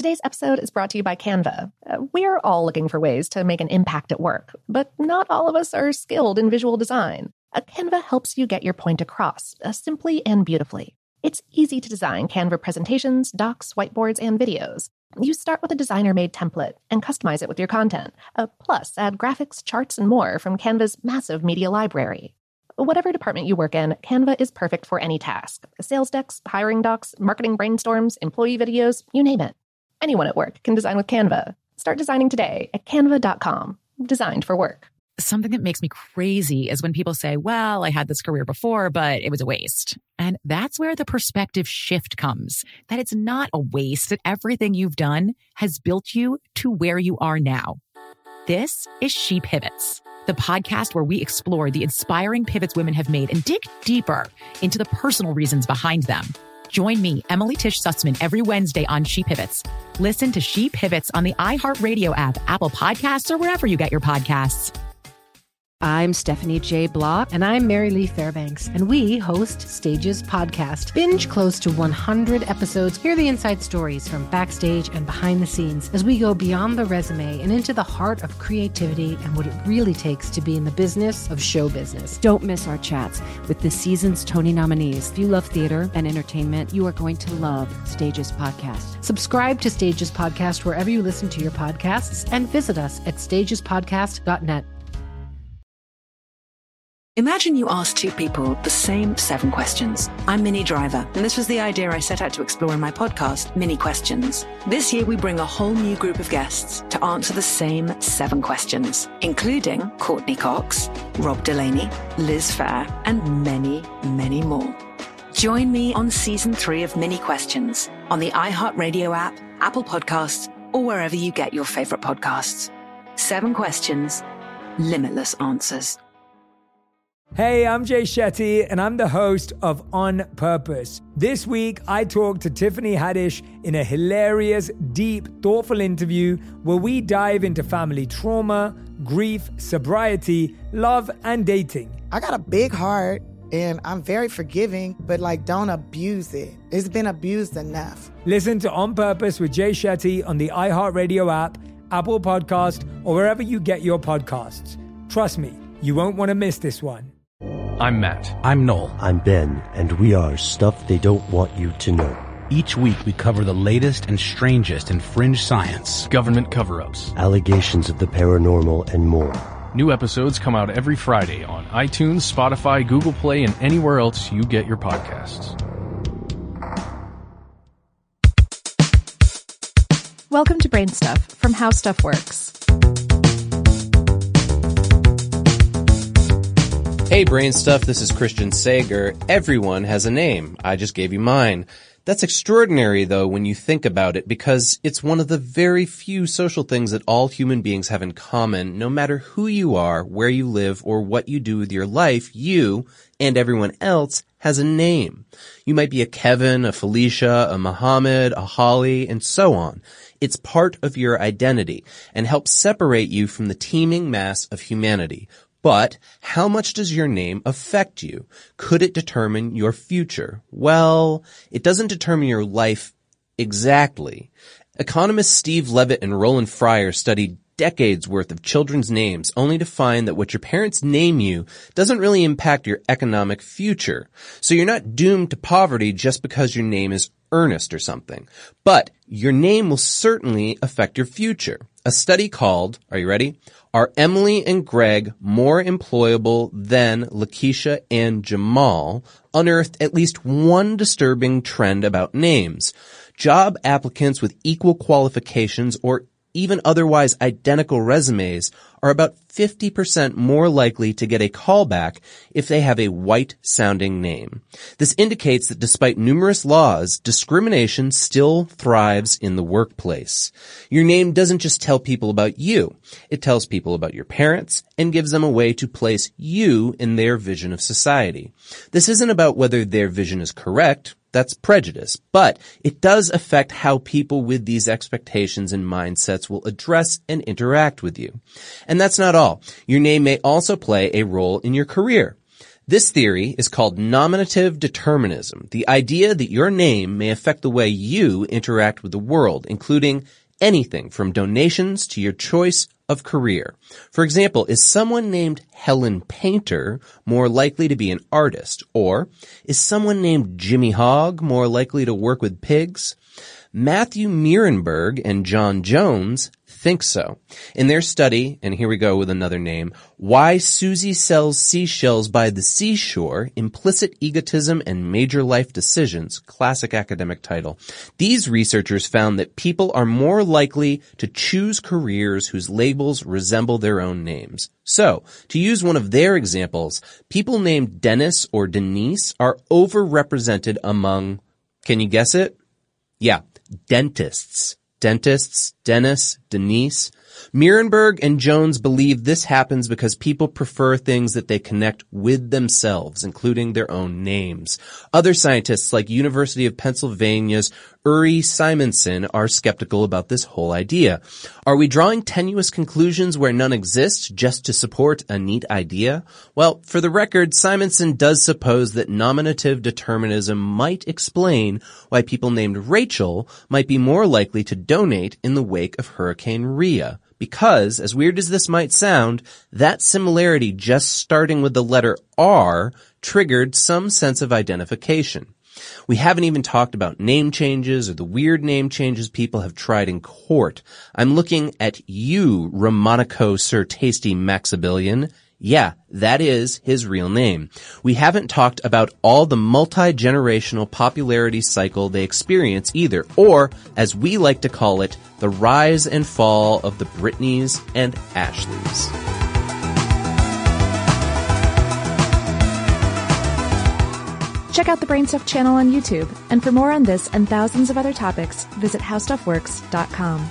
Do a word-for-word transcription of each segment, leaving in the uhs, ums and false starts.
Today's episode is brought to you by Canva. Uh, we're all looking for ways to make an impact at work, but not all of us are skilled in visual design. Uh, Canva helps you get your point across, uh, simply and beautifully. It's easy to design Canva presentations, docs, whiteboards, and videos. You start with a designer-made template and customize it with your content. Uh, plus, add graphics, charts, and more from Canva's massive media library. Whatever department you work in, Canva is perfect for any task. Sales decks, hiring docs, marketing brainstorms, employee videos, you name it. Anyone at work can design with Canva. Start designing today at canva dot com. Designed for work. Something that makes me crazy is when people say, well, I had this career before, but it was a waste. And that's where the perspective shift comes, that it's not a waste, that everything you've done has built you to where you are now. This is She Pivots, the podcast where we explore the inspiring pivots women have made and dig deeper into the personal reasons behind them. Join me, Emily Tish Sussman, every Wednesday on She Pivots. Listen to She Pivots on the iHeartRadio app, Apple Podcasts, or wherever you get your podcasts. I'm Stephanie J. Block. And I'm Mary Lee Fairbanks. And we host Stages Podcast. Binge close to one hundred episodes. Hear the inside stories from backstage and behind the scenes as we go beyond the resume and into the heart of creativity and what it really takes to be in the business of show business. Don't miss our chats with this season's Tony nominees. If you love theater and entertainment, you are going to love Stages Podcast. Subscribe to Stages Podcast wherever you listen to your podcasts and visit us at stages podcast dot net. Imagine you ask two people the same seven questions. I'm Minnie Driver, and this was the idea I set out to explore in my podcast, Minnie Questions. This year, we bring a whole new group of guests to answer the same seven questions, including Courtney Cox, Rob Delaney, Liz Phair, and many, many more. Join me on season three of Minnie Questions on the iHeartRadio app, Apple Podcasts, or wherever you get your favorite podcasts. Seven questions, limitless answers. Hey, I'm Jay Shetty, and I'm the host of On Purpose. This week, I talked to Tiffany Haddish in a hilarious, deep, thoughtful interview where we dive into family trauma, grief, sobriety, love, and dating. I got a big heart, and I'm very forgiving, but, like, don't abuse it. It's been abused enough. Listen to On Purpose with Jay Shetty on the iHeartRadio app, Apple Podcast, or wherever you get your podcasts. Trust me, you won't want to miss this one. I'm Matt. I'm Noel. I'm Ben, and we are Stuff They Don't Want You to Know. Each week we cover the latest and strangest in fringe science, government cover-ups, allegations of the paranormal, and more. New episodes come out every Friday on iTunes, Spotify, Google Play, and anywhere else you get your podcasts. Welcome to Brain Stuff from How Stuff Works. Hey Brain Stuff, this is Christian Sager. Everyone has a name. I just gave you mine. That's extraordinary though when you think about it, because it's one of the very few social things that all human beings have in common. No matter who you are, where you live, or what you do with your life, you and everyone else has a name. You might be a Kevin, a Felicia, a Muhammad, a Holly, and so on. It's part of your identity and helps separate you from the teeming mass of humanity. But how much does your name affect you? Could it determine your future? Well, it doesn't determine your life exactly. Economists Steve Levitt and Roland Fryer studied decades worth of children's names only to find that what your parents name you doesn't really impact your economic future. So you're not doomed to poverty just because your name is Ernest or something. But your name will certainly affect your future. A study called, are you ready? Are Emily and Greg more employable than Lakeisha and Jamal? Unearthed at least one disturbing trend about names. Job applicants with equal qualifications or even otherwise identical resumes are about fifty percent more likely to get a callback if they have a white-sounding name. This indicates that despite numerous laws, discrimination still thrives in the workplace. Your name doesn't just tell people about you. It tells people about your parents and gives them a way to place you in their vision of society. This isn't about whether their vision is correct. That's prejudice, but it does affect how people with these expectations and mindsets will address and interact with you. And that's not all. Your name may also play a role in your career. This theory is called nominative determinism, the idea that your name may affect the way you interact with the world, including anything from donations to your choice of career. For example, is someone named Helen Painter more likely to be an artist? Or is someone named Jimmy Hogg more likely to work with pigs? Matthew Nierenberg and John Jones think so. In their study, and here we go with another name, Why Susie Sells Seashells by the Seashore, Implicit Egotism and Major Life Decisions, classic academic title. These researchers found that people are more likely to choose careers whose labels resemble their own names. So, to use one of their examples, people named Dennis or Denise are overrepresented among, can you guess it? Yeah, dentists. Dentists, Dennis, Denise. Nierenberg and Jones believe this happens because people prefer things that they connect with themselves, including their own names. Other scientists like University of Pennsylvania's Uri Simonson are skeptical about this whole idea. Are we drawing tenuous conclusions where none exist just to support a neat idea? Well, for the record, Simonson does suppose that nominative determinism might explain why people named Rachel might be more likely to donate in the wake of Hurricane Rhea. Because, as weird as this might sound, that similarity just starting with the letter R triggered some sense of identification. We haven't even talked about name changes or the weird name changes people have tried in court. I'm looking at you, Romanico Sir Tasty Maximilian. Yeah, that is his real name. We haven't talked about all the multi-generational popularity cycle they experience either, or, as we like to call it, the rise and fall of the Britneys and Ashleys. Check out the Brainstuff channel on YouTube, and for more on this and thousands of other topics, visit how stuff works dot com.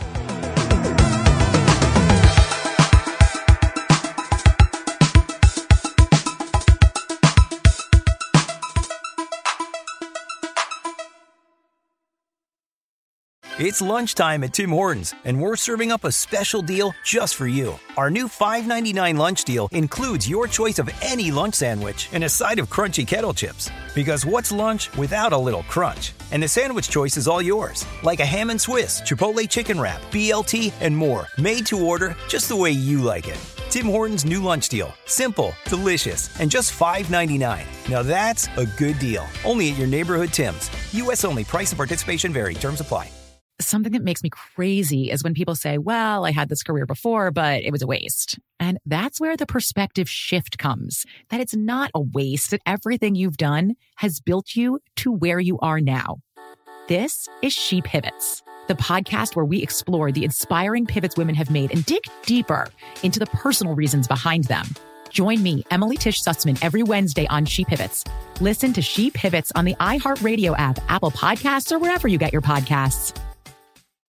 It's lunchtime at Tim Hortons, and we're serving up a special deal just for you. Our new five ninety-nine lunch deal includes your choice of any lunch sandwich and a side of crunchy kettle chips. Because what's lunch without a little crunch? And the sandwich choice is all yours, like a ham and Swiss, Chipotle chicken wrap, B L T, and more, made to order just the way you like it. Tim Hortons' new lunch deal. Simple, delicious, and just five ninety-nine. Now that's a good deal. Only at your neighborhood Tim's. U S only. Price and participation vary. Terms apply. Something that makes me crazy is when people say, well, I had this career before, but it was a waste. And that's where the perspective shift comes, that it's not a waste, that everything you've done has built you to where you are now. This is She Pivots, the podcast where we explore the inspiring pivots women have made and dig deeper into the personal reasons behind them. Join me, Emily Tish Sussman, every Wednesday on She Pivots. Listen to She Pivots on the iHeartRadio app, Apple Podcasts, or wherever you get your podcasts.